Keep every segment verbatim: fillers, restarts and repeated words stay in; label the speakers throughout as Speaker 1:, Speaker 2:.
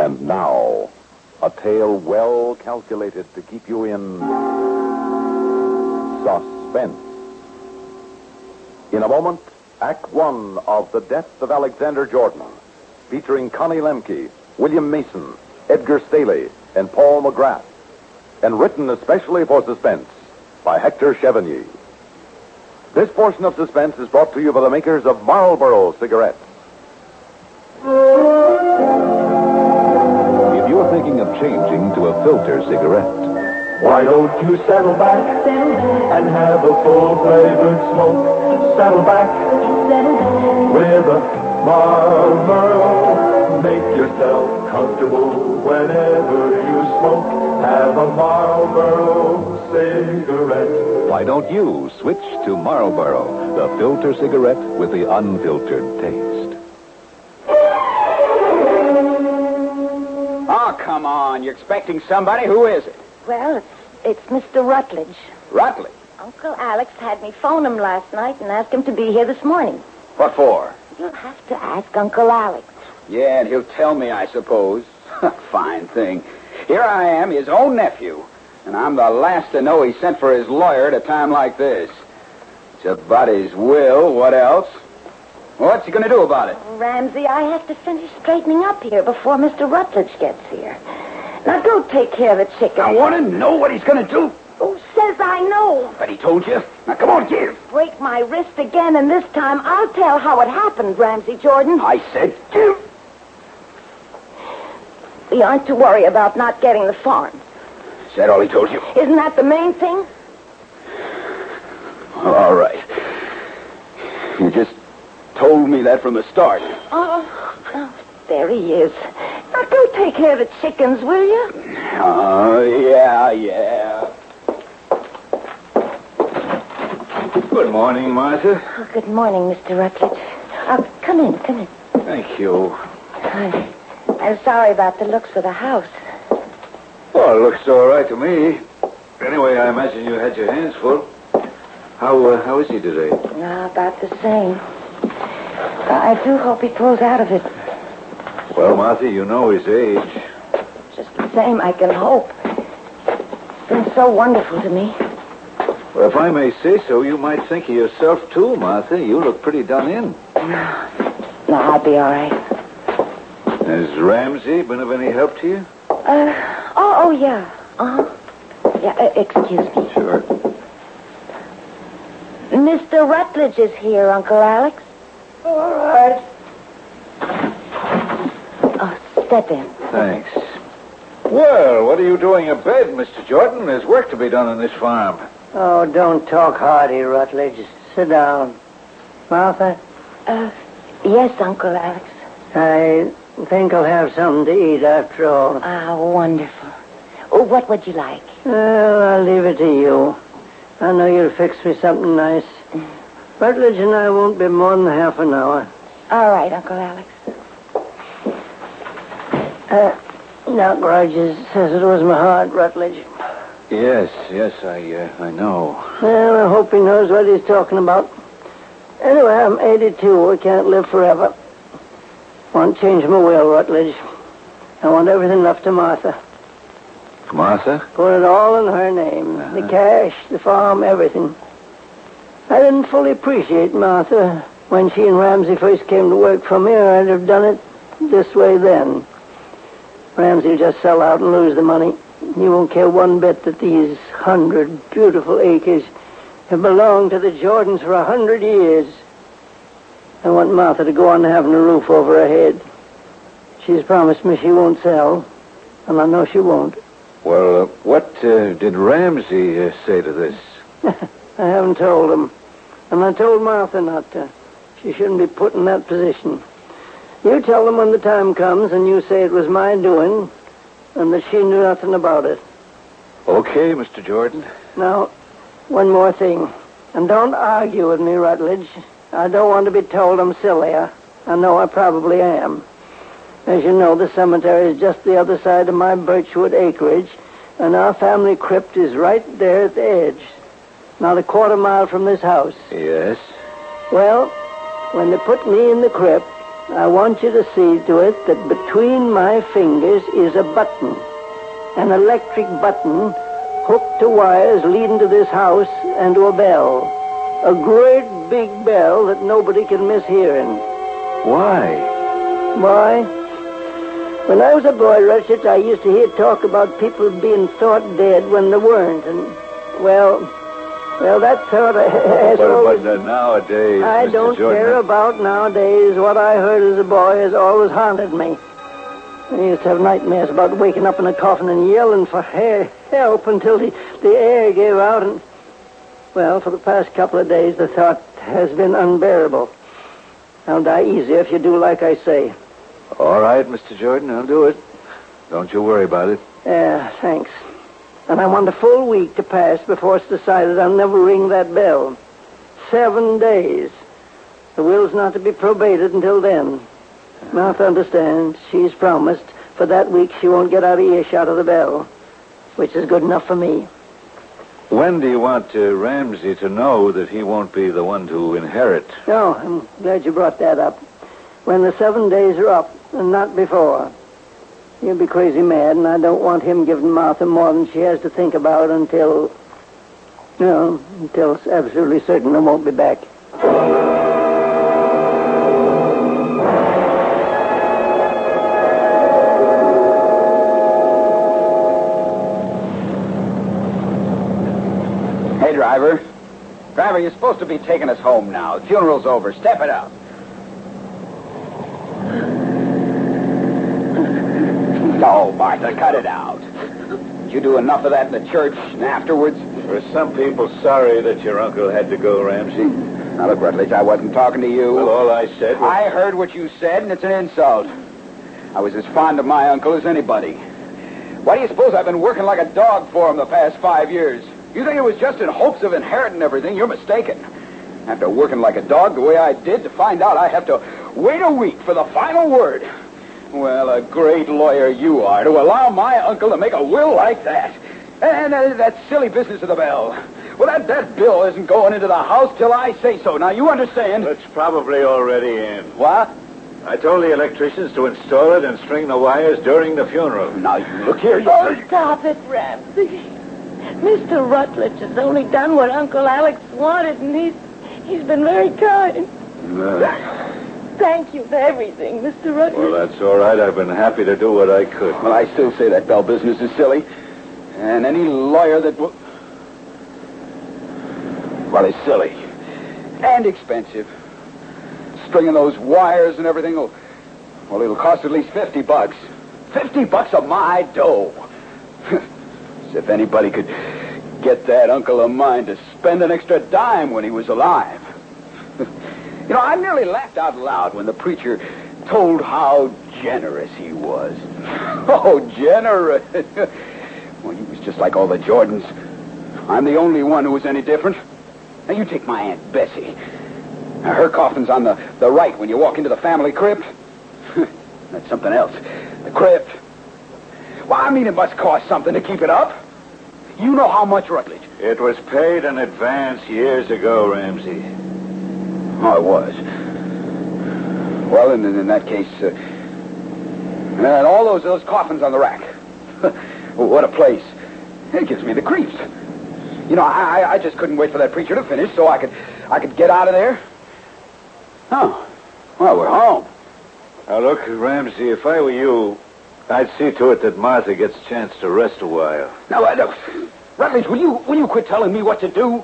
Speaker 1: And now, a tale well calculated to keep you in suspense. In a moment, Act One of The Death of Alexander Jordan, featuring Connie Lemke, William Mason, Edgar Staley, and Paul McGrath, and written especially for Suspense by Hector Chevigny. This portion of Suspense is brought to you by the makers of Marlboro cigarettes. If you're thinking of changing to a filter cigarette,
Speaker 2: why don't you settle back and have a full-flavored smoke? Settle back with a Marlboro. Make yourself comfortable whenever you smoke. Have a Marlboro cigarette.
Speaker 1: Why don't you switch to Marlboro, the filter cigarette with the unfiltered taste?
Speaker 3: Oh, come on. You're expecting somebody? Who is it?
Speaker 4: Well, it's, it's Mister Rutledge.
Speaker 3: Rutledge?
Speaker 4: Uncle Alex had me phone him last night and ask him to be here this morning.
Speaker 3: What for?
Speaker 4: You'll have to ask Uncle Alex.
Speaker 3: Yeah, and he'll tell me, I suppose. Fine thing. Here I am, his own nephew, and I'm the last to know he sent for his lawyer at a time like this. It's about his will. What else? What's he going to do about it?
Speaker 4: Ramsey, I have to finish straightening up here before Mister Rutledge gets here. Now, go take care of the chicken.
Speaker 3: I want to know what he's going to do.
Speaker 4: Who says I know?
Speaker 3: But he told you. Now, come on, give.
Speaker 4: Break my wrist again, and this time I'll tell how it happened, Ramsey Jordan.
Speaker 3: I said give.
Speaker 4: We aren't to worry about not getting the farm.
Speaker 3: Is that all he told you?
Speaker 4: Isn't that the main thing?
Speaker 3: All right. You just told me that from the start.
Speaker 4: Oh, oh there he is. Now, go take care of the chickens, will you?
Speaker 3: Oh, yeah, yeah.
Speaker 5: Good morning, Martha.
Speaker 4: Oh, good morning, Mister Rutledge. Oh, come in, come in.
Speaker 5: Thank you.
Speaker 4: I, I'm sorry about the looks of the house.
Speaker 5: Well, it looks all right to me. Anyway, I imagine you had your hands full. How uh, how is he today?
Speaker 4: No, about the same. I do hope he pulls out of it.
Speaker 5: Well, Martha, you know his age.
Speaker 4: Just the same, I can hope. It's been so wonderful to me.
Speaker 5: Well, if I may say so, you might think of yourself, too, Martha. You look pretty done in.
Speaker 4: No, no, I'll be all right.
Speaker 5: Has Ramsey been of any help to you?
Speaker 4: Uh, oh, oh, yeah. Uh-huh. Yeah, uh, excuse me.
Speaker 5: Sure.
Speaker 4: Mister Rutledge is here, Uncle Alex.
Speaker 2: All right.
Speaker 4: Oh, step in.
Speaker 5: Thanks. Well, what are you doing abed, Mister Jordan? There's work to be done on this farm.
Speaker 6: Oh, don't talk hardy, Rutledge. Sit down. Martha?
Speaker 4: Uh, yes, Uncle Alex.
Speaker 6: I think I'll have something to eat after all.
Speaker 4: Ah, wonderful. Oh, what would you like?
Speaker 6: Well, I'll leave it to you. I know you'll fix me something nice. Rutledge and I won't be more than half an hour.
Speaker 4: All right, Uncle Alex.
Speaker 6: Uh, Doc Rogers says it was my heart, Rutledge.
Speaker 5: Yes, yes, I uh, I know.
Speaker 6: Well, I hope he knows what he's talking about. Anyway, I'm eighty-two. I can't live forever. Want to change my will, Rutledge. I want everything left to Martha.
Speaker 5: Martha?
Speaker 6: Put it all in her name.
Speaker 5: Uh-huh.
Speaker 6: The cash, the farm, everything. I didn't fully appreciate Martha when she and Ramsey first came to work for me, or I'd have done it this way then. Ramsey will just sell out and lose the money. He won't care one bit that these hundred beautiful acres have belonged to the Jordans for a hundred years. I want Martha to go on having a roof over her head. She's promised me she won't sell, and I know she won't.
Speaker 5: Well, uh, what uh, did Ramsey uh, say to this?
Speaker 6: I haven't told him. And I told Martha not to. She shouldn't be put in that position. You tell them when the time comes, and you say it was my doing, and that she knew nothing about it.
Speaker 5: Okay, Mister Jordan.
Speaker 6: Now, one more thing. And don't argue with me, Rutledge. I don't want to be told I'm silly. I, I know I probably am. As you know, the cemetery is just the other side of my Birchwood acreage, and our family crypt is right there at the edge. Not a quarter mile from this house.
Speaker 5: Yes?
Speaker 6: Well, when they put me in the crypt, I want you to see to it that between my fingers is a button, an electric button hooked to wires leading to this house and to a bell. A great big bell that nobody can miss hearing.
Speaker 5: Why?
Speaker 6: Why? When I was a boy, Rutledge, I used to hear talk about people being thought dead when they weren't, and, well, well, that thought has
Speaker 5: What
Speaker 6: always...
Speaker 5: about that nowadays,
Speaker 6: I
Speaker 5: Mister
Speaker 6: don't
Speaker 5: Jordan?
Speaker 6: care about nowadays. What I heard as a boy has always haunted me. I used to have nightmares about waking up in a coffin and yelling for he- help until the, the air gave out, and, well, for the past couple of days, the thought has been unbearable. I'll die easier if you do like I say.
Speaker 5: All right, Mister Jordan, I'll do it. Don't you worry about it.
Speaker 6: Yeah, thanks. And I want a full week to pass before it's decided I'll never ring that bell. Seven days. The will's not to be probated until then. Martha understands. She's promised. For that week, she won't get out of earshot of the bell, which is good enough for me.
Speaker 5: When do you want uh, Ramsey to know that he won't be the one to inherit?
Speaker 6: Oh, I'm glad you brought that up. When the seven days are up, and not before. He'll be crazy mad, and I don't want him giving Martha more than she has to think about until, you know, until it's absolutely certain I won't be back.
Speaker 3: Hey, driver. Driver, you're supposed to be taking us home now. The funeral's over. Step it up. No, Martha, cut it out. Did you do enough of that in the church and afterwards?
Speaker 5: Were some people sorry that your uncle had to go, Ramsey?
Speaker 3: Now, look, Rutledge, I wasn't talking to you.
Speaker 5: Well, all I said was...
Speaker 3: I heard what you said, and it's an insult. I was as fond of my uncle as anybody. Why do you suppose I've been working like a dog for him the past five years? You think it was just in hopes of inheriting everything? You're mistaken. After working like a dog the way I did, to find out I have to wait a week for the final word. Well, a great lawyer you are to allow my uncle to make a will like that. And uh, that silly business of the bell. Well, that, that bill isn't going into the house till I say so. Now, you understand?
Speaker 5: It's probably already in.
Speaker 3: What?
Speaker 5: I told the electricians to install it and string the wires during the funeral.
Speaker 3: Now, you look here. You...
Speaker 4: Oh, stop it, Ramsey. Mister Rutledge has only done what Uncle Alex wanted, and he's he's been very kind.
Speaker 5: Uh,
Speaker 4: Thank you for everything, Mister Rutledge.
Speaker 5: well, that's all right. I've been happy to do what I could.
Speaker 3: Well, I still say that bell business is silly. And any lawyer that... W- well, is silly. And expensive. Stringing those wires and everything, will, well, it'll cost at least fifty bucks. Fifty bucks of my dough. As if anybody could get that uncle of mine to spend an extra dime when he was alive. You know, I nearly laughed out loud when the preacher told how generous he was. Oh, generous. Well, he was just like all the Jordans. I'm the only one who was any different. Now, you take my Aunt Bessie. Now, her coffin's on the, the right when you walk into the family crypt. That's something else. The crypt. Well, I mean, it must cost something to keep it up. You know how much, Rutledge?
Speaker 5: It was paid in advance years ago, Ramsey.
Speaker 3: Oh, it was. Well, in, in that case, uh, and all those those coffins on the rack. Well, what a place. It gives me the creeps. You know, I I just couldn't wait for that preacher to finish so I could I could get out of there. Oh, well, we're home.
Speaker 5: Now, look, Ramsey, if I were you, I'd see to it that Martha gets a chance to rest a while.
Speaker 3: Now, uh, look, Rutledge, will you will you quit telling me what to do?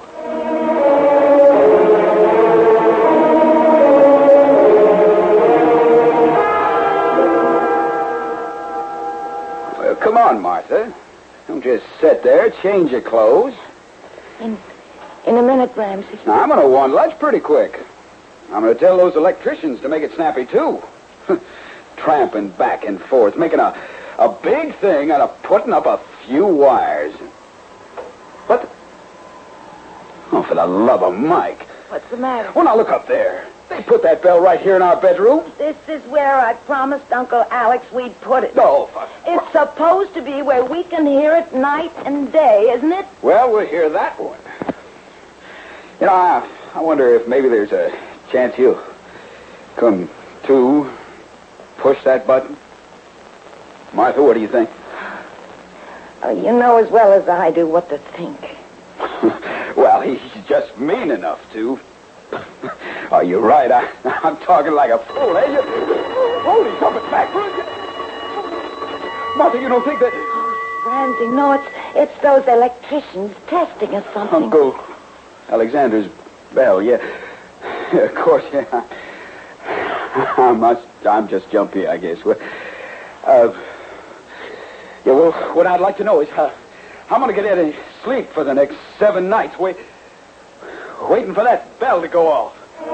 Speaker 3: Well, come on, Martha. Don't just sit there, change your clothes.
Speaker 4: In, in a minute, Ramsey.
Speaker 3: Now, I'm going to want lunch pretty quick. I'm going to tell those electricians to make it snappy, too. Tramping back and forth, making a, a big thing out of putting up a few wires. What? The... Oh, for the love of Mike.
Speaker 4: What's the matter?
Speaker 3: Well, now, look up there. They put that bell right here in our bedroom.
Speaker 4: This is where I promised Uncle Alex we'd put it.
Speaker 3: Oh, for...
Speaker 4: It's supposed to be where we can hear it night and day, isn't it?
Speaker 3: Well, we'll hear that one. You know, I, I wonder if maybe there's a chance he'll come two, push that button. Martha, what do you think?
Speaker 4: Oh, you know as well as I do what to think.
Speaker 3: Well, he's just mean enough to. Oh, you're right. I, I'm talking like a fool, eh? You... Oh, he's coming back. Martha, you don't think that...
Speaker 4: Ramsey, no, it's it's those electricians testing or something.
Speaker 3: Uncle Alexander's bell, yeah. Yeah, of course, yeah. I must, I'm just jumpy, I guess. Well, uh, yeah, well, what I'd like to know is how, how I'm going to get any sleep for the next seven nights, wait, waiting for that bell to go off.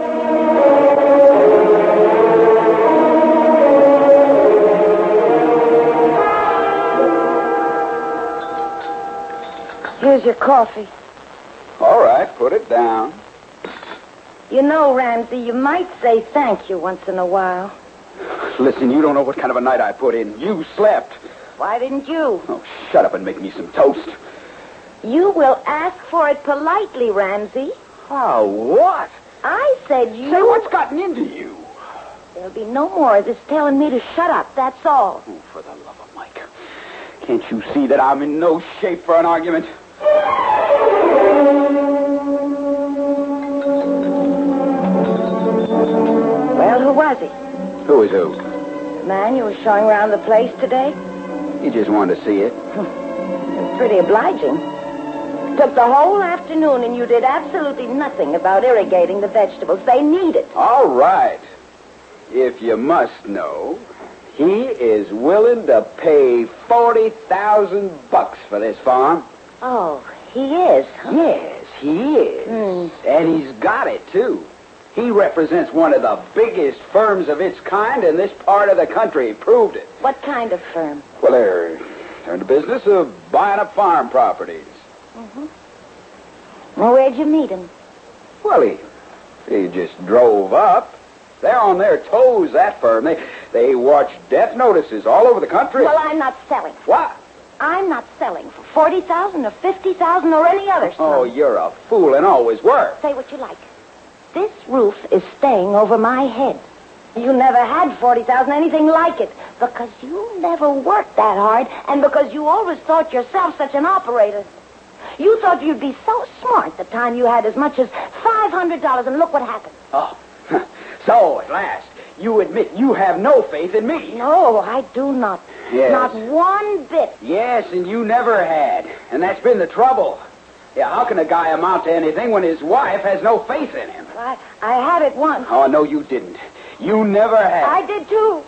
Speaker 4: Here's your coffee.
Speaker 3: All right, put it down.
Speaker 4: You know, Ramsey, you might say thank you once in a while.
Speaker 3: Listen, you don't know what kind of a night I put in. You slept.
Speaker 4: Why didn't you?
Speaker 3: Oh, shut up and make me some toast.
Speaker 4: You will ask for it politely, Ramsey.
Speaker 3: Oh, what?
Speaker 4: I said you...
Speaker 3: Say, what's gotten into you?
Speaker 4: There'll be no more of this telling me to shut up, that's all.
Speaker 3: Oh, for the love of Mike. Can't you see that I'm in no shape for an argument?
Speaker 4: Well, who was he?
Speaker 3: Who is who?
Speaker 4: The man you were showing around the place today?
Speaker 3: He just wanted to see it.
Speaker 4: It's pretty obliging. Took the whole afternoon and you did absolutely nothing about irrigating the vegetables. They need it.
Speaker 3: All right. If you must know, he is willing to pay forty thousand bucks for this farm.
Speaker 4: Oh, he is, huh?
Speaker 3: Yes, he is.
Speaker 4: Mm.
Speaker 3: And he's got it, too. He represents one of the biggest firms of its kind in this part of the country. He proved it.
Speaker 4: What kind of firm?
Speaker 3: Well, they're, they're in the business of buying up farm properties.
Speaker 4: Mm-hmm. Well, where'd you meet him?
Speaker 3: Well, he, he just drove up. They're on their toes, that firm. They, they watch death notices all over the country.
Speaker 4: Well, I'm not selling.
Speaker 3: What?
Speaker 4: I'm not selling for forty thousand or fifty thousand or any other sum.
Speaker 3: Oh, you're a fool and always were.
Speaker 4: Say what you like. This roof is staying over my head. You never had forty thousand, anything like it, because you never worked that hard and because you always thought yourself such an operator. You thought you'd be so smart the time you had as much as five hundred dollars, and look what happened.
Speaker 3: Oh, so at last, you admit you have no faith in me.
Speaker 4: No, I do not.
Speaker 3: Yes.
Speaker 4: Not one bit.
Speaker 3: Yes, and you never had. And that's been the trouble. Yeah, how can a guy amount to anything when his wife has no faith in him?
Speaker 4: I, I had it once.
Speaker 3: Oh, no, you didn't. You never had.
Speaker 4: I did, too.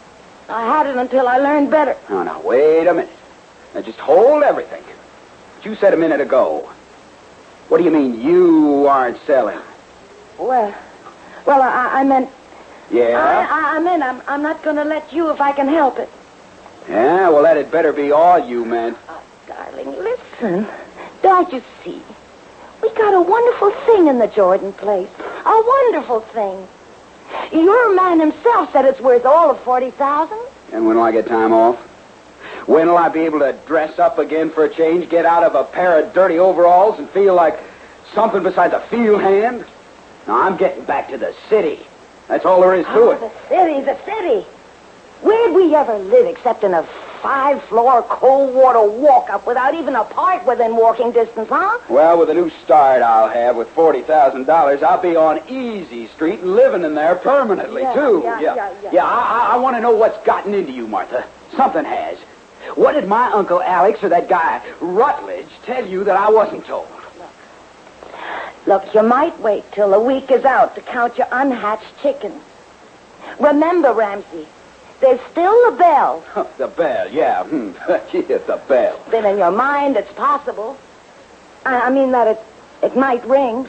Speaker 4: I had it until I learned better.
Speaker 3: Oh, now, wait a minute. Now, just hold everything. What you said a minute ago. What do you mean you aren't selling?
Speaker 4: Well, well, I, I meant...
Speaker 3: Yeah?
Speaker 4: I, I, I meant I'm, I'm not going to let you if I can help it.
Speaker 3: Yeah, well, that had better be all you meant.
Speaker 4: Oh, darling, listen. Don't you see? We got a wonderful thing in the Jordan place. A wonderful thing. Your man himself said it's worth all of forty thousand.
Speaker 3: And when will I get time off? When will I be able to dress up again for a change, get out of a pair of dirty overalls and feel like something besides a field hand? Now, I'm getting back to the city. That's all there is to
Speaker 4: Oh,
Speaker 3: it.
Speaker 4: the city, the city. Where'd we ever live except in a five-floor cold water walk-up without even a park within walking distance, huh?
Speaker 3: Well, with a new start I'll have with forty thousand dollars, I'll be on Easy Street and living in there permanently,
Speaker 4: Yeah,
Speaker 3: too.
Speaker 4: yeah, yeah, yeah.
Speaker 3: Yeah, I, I, I want to know what's gotten into you, Martha. Something has. What did my Uncle Alex or that guy Rutledge tell you that I wasn't told?
Speaker 4: Look, you might wait till the week is out to count your unhatched chickens. Remember, Ramsey, there's still the bell.
Speaker 3: The bell, yeah. Hmm. Yeah, the bell.
Speaker 4: Then in your mind, it's possible. I, I mean that it, it might ring.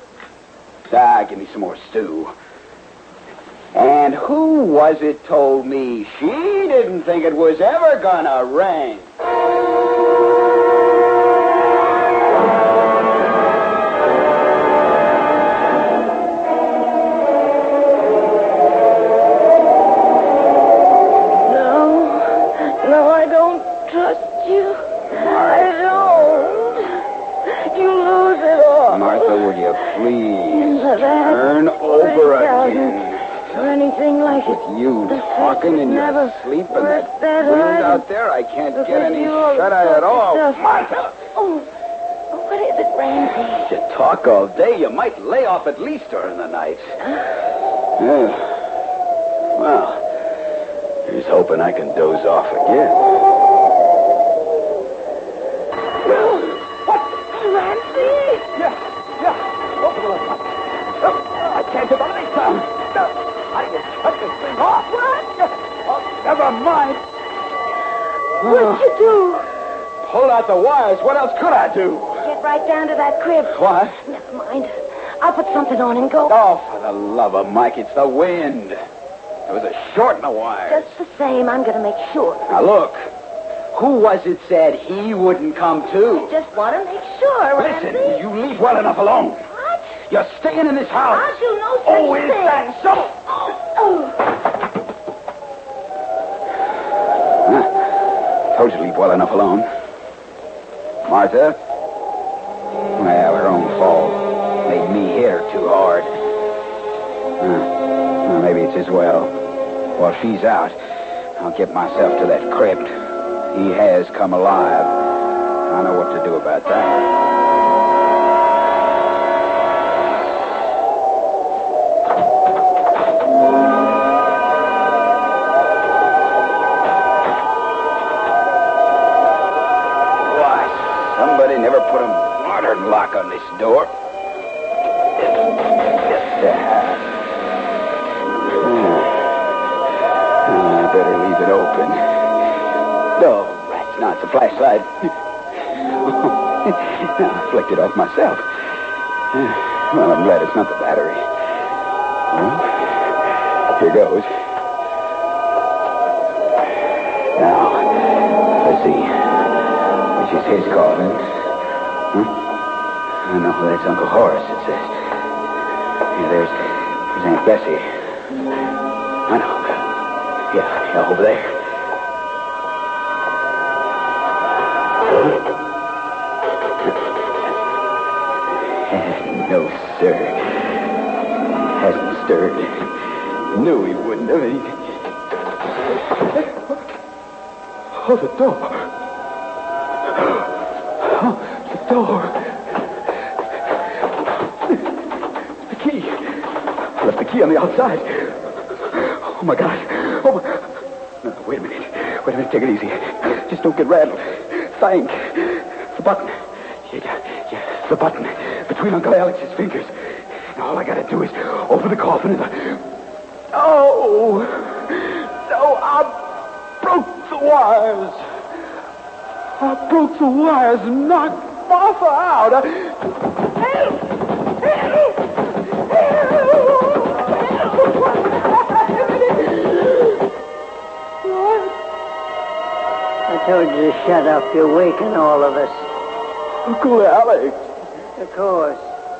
Speaker 3: Ah, give me some more stew. And who was it told me she didn't think it was ever gonna rain?
Speaker 4: Martha,
Speaker 3: will you please turn over again?
Speaker 4: or anything like it.
Speaker 3: You
Speaker 4: The
Speaker 3: talking in
Speaker 4: never
Speaker 3: your sleep and
Speaker 4: worked
Speaker 3: that
Speaker 4: that
Speaker 3: wind
Speaker 4: hard.
Speaker 3: out there, I can't
Speaker 4: Because
Speaker 3: get any
Speaker 4: you always
Speaker 3: shut-eye
Speaker 4: thought
Speaker 3: at all.
Speaker 4: yourself-
Speaker 3: Martha!
Speaker 4: Oh, what is it, Ramsey?
Speaker 3: You talk all day. You might lay off at least during the night. Yeah. Well, here's hoping I can doze off again.
Speaker 4: What? Ramsey?
Speaker 3: Yeah, yeah. Open the door. I can't get any sound. How do you shut this thing off?
Speaker 4: What?
Speaker 3: Oh, never mind.
Speaker 4: What'd you do?
Speaker 3: Pull out the wires. What else could I do?
Speaker 4: Get right down to that crib.
Speaker 3: What?
Speaker 4: Never mind. I'll put something on and go.
Speaker 3: Oh, for the love of Mike, it's the wind. There was a short in the wire.
Speaker 4: Just the same, I'm going to make sure.
Speaker 3: Now, look. Who was it said he wouldn't come, too?
Speaker 4: I just want to make sure,
Speaker 3: Listen,
Speaker 4: Ramsey.
Speaker 3: you leave well enough alone.
Speaker 4: What?
Speaker 3: You're staying in this house.
Speaker 4: I'll do no such
Speaker 3: Oh, is
Speaker 4: thing.
Speaker 3: that so?
Speaker 4: Oh.
Speaker 3: Huh. Told you to leave well enough alone. Martha? Well, her own fault. Made me hit her too hard. Huh. Well, maybe it's as well. While she's out, I'll get myself to that crypt. He has come alive. I know what to do about that. Why, somebody never put a modern lock on this door. I better leave it open. No, rats, not the flashlight. I flicked it off myself. Well, I'm glad it's not the battery. Well, here goes. Now, let's see. Which is his coffin? Huh? I know, that's Uncle Horace, it says. Yeah, there's, there's Aunt Bessie. I know. Yeah, yeah, over there. No, sir. Hasn't stirred. Knew he wouldn't have. He... Oh, the door. Oh, the door. The key. I left the key on the outside. Oh, my God. Oh, my... No, wait a minute. Wait a minute. Take it easy. Just don't get rattled. Think. The button. Yeah, yeah, yeah. The button. Between Uncle Alex's fingers. And all I gotta do is open the coffin and the... Oh! No, I broke the wires. I broke the wires and knocked Martha out. I... Help! Help! Help!
Speaker 6: I told you to shut up. You're waking all of us.
Speaker 3: Uncle Alex.
Speaker 6: Of course.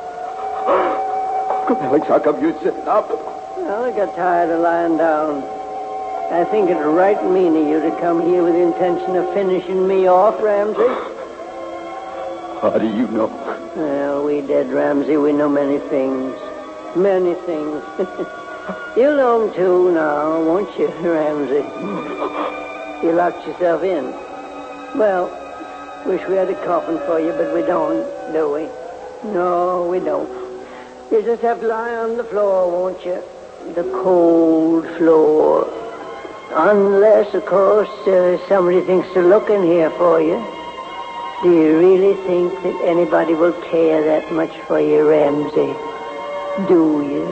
Speaker 3: Uncle Alex, how come you're sitting up?
Speaker 6: Well, I got tired of lying down. I think it's right mean of you to come here with the intention of finishing me off, Ramsey.
Speaker 3: How do you know?
Speaker 6: Well, we dead, Ramsey. We know many things. Many things. You'll know them, too, now, won't you, Ramsey? You locked yourself in. Well, wish we had a coffin for you, but we don't, do we? No, we don't. You just have to lie on the floor, won't you? The cold floor. Unless, of course, uh, somebody thinks to look in here for you. Do you really think that anybody will care that much for you, Ramsey? Do you?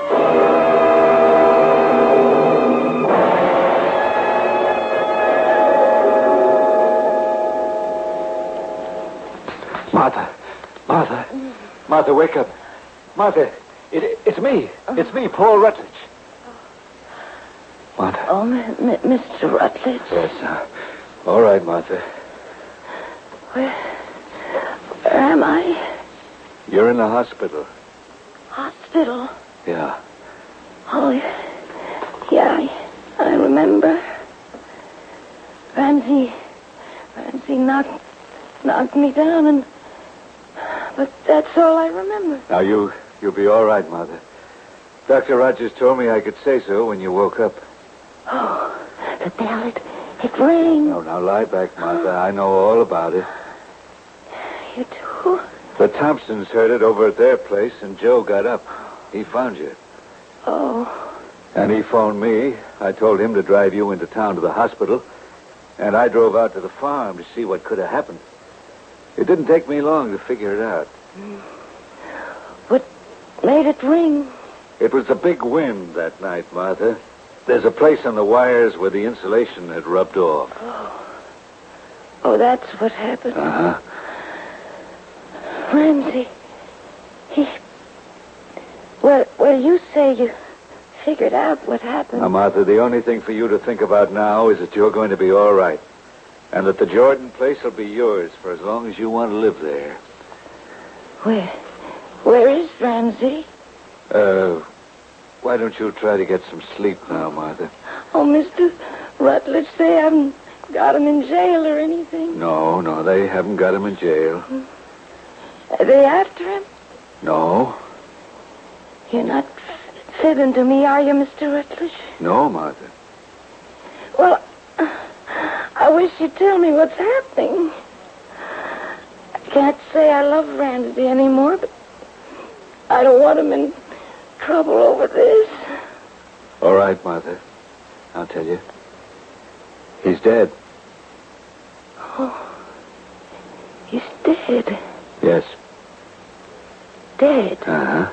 Speaker 5: Martha. Martha. Martha, wake up. Martha, it, it's me. It's me, Paul Rutledge. Martha.
Speaker 4: Oh, M- M- Mister Rutledge.
Speaker 5: Yes, uh, all right, Martha.
Speaker 4: Where, where am I?
Speaker 5: You're in the hospital.
Speaker 4: Hospital.
Speaker 5: Yeah.
Speaker 4: Oh, yeah, I, I remember. Ramsey, Ramsey knocked, knocked me down, and but that's all I remember.
Speaker 5: Now, you, you'll be all right, Martha. Doctor Rogers told me I could say so when you woke up.
Speaker 4: Oh, the bell, it, it rang.
Speaker 5: No, now lie back, Martha. I know all about it.
Speaker 4: You do?
Speaker 5: The Thompsons heard it over at their place, and Joe got up. He found you.
Speaker 4: Oh.
Speaker 5: And he phoned me. I told him to drive you into town to the hospital, and I drove out to the farm to see what could have happened. It didn't take me long to figure it out.
Speaker 4: What made it ring?
Speaker 5: It was the big wind that night, Martha. There's a place on the wires where the insulation had rubbed off.
Speaker 4: Oh, oh that's what happened.
Speaker 5: Uh-huh.
Speaker 4: Ramsey, he... Well, well, you say you figured out what happened.
Speaker 5: Now, Martha, the only thing for you to think about now is that you're going to be all right. And that the Jordan place will be yours for as long as you want to live there.
Speaker 4: Where? Where is Ramsey?
Speaker 5: Uh, why don't you try to get some sleep now, Martha?
Speaker 4: Oh, Mister Rutledge, they haven't got him in jail or anything.
Speaker 5: No, no, they haven't got him in jail.
Speaker 4: Are they after him?
Speaker 5: No.
Speaker 4: You're not fibbing to me, are you, Mister Rutledge?
Speaker 5: No, Martha.
Speaker 4: Well, I wish you'd tell me what's happening. I can't say I love Ramsey anymore, but I don't want him in trouble over this.
Speaker 5: All right, Martha. I'll tell you. He's dead.
Speaker 4: Oh, he's dead.
Speaker 5: Yes.
Speaker 4: Dead?
Speaker 5: Uh-huh.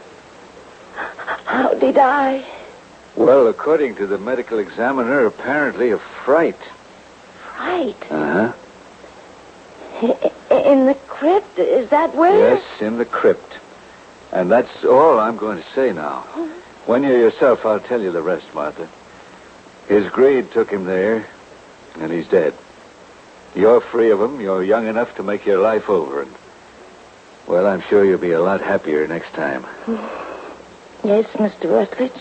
Speaker 4: How'd he die?
Speaker 5: Well, according to the medical examiner, apparently of fright.
Speaker 4: Fright?
Speaker 5: Uh-huh.
Speaker 4: In the crypt? Is that where?
Speaker 5: Yes, in the crypt. And that's all I'm going to say now. When you're yourself, I'll tell you the rest, Martha. His greed took him there, and he's dead. You're free of him. You're young enough to make your life over. And, well, I'm sure you'll be a lot happier next time.
Speaker 4: Yes, Mister Rutledge.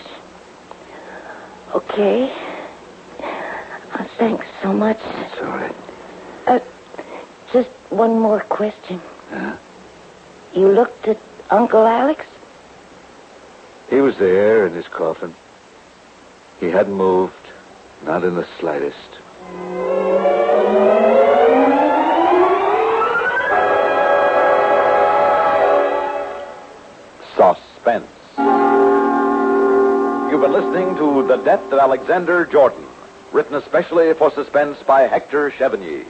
Speaker 4: Okay. Oh, thanks so much.
Speaker 5: That's all right.
Speaker 4: Uh, just one more question.
Speaker 5: Huh?
Speaker 4: You looked at Uncle Alex?
Speaker 5: He was there in his coffin. He hadn't moved, not in the slightest.
Speaker 1: Suspense. You've been listening to The Death of Alexander Jordan, written especially for Suspense by Hector Chevigny.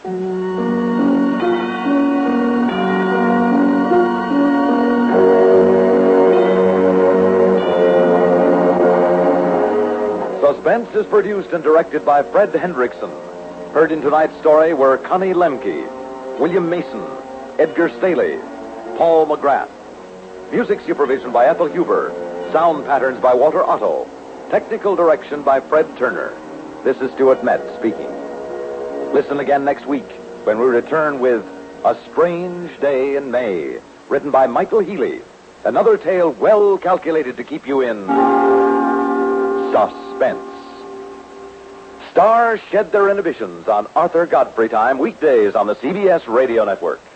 Speaker 1: Suspense is produced and directed by Fred Hendrickson. Heard in tonight's story were Connie Lemke, William Mason, Edgar Staley, Paul McGrath. Music supervision by Ethel Huber. Sound patterns by Walter Otto. Technical direction by Fred Turner. This is Stuart Metz speaking. Listen again next week when we return with A Strange Day in May, written by Michael Healy. Another tale well calculated to keep you in suspense. Stars shed their inhibitions on Arthur Godfrey time weekdays on the C B S Radio Network.